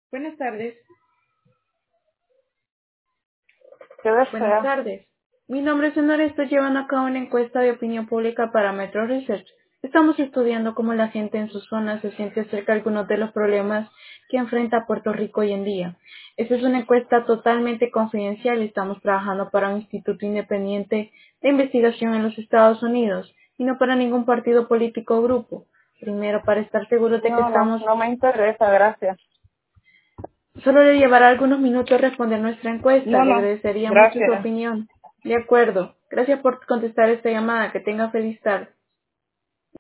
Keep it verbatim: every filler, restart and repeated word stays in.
Buenas tardes. ¿Qué Buenas desea? tardes. Mi nombre es Honor y estoy llevando a cabo una encuesta de opinión pública para Metro Research. Estamos estudiando cómo la gente en su zona se siente acerca de algunos de los problemas que enfrenta Puerto Rico hoy en día. Esta es una encuesta totalmente confidencial y estamos trabajando para un instituto independiente de investigación en los Estados Unidos y no para ningún partido político o grupo. Primero, para estar seguros de que No, no, estamos. no me interesa, gracias. Solo le llevará algunos minutos responder nuestra encuesta. No, Le no, agradecería mucho su gracias. opinión. De acuerdo. Gracias por contestar esta llamada. Que tenga feliz tarde.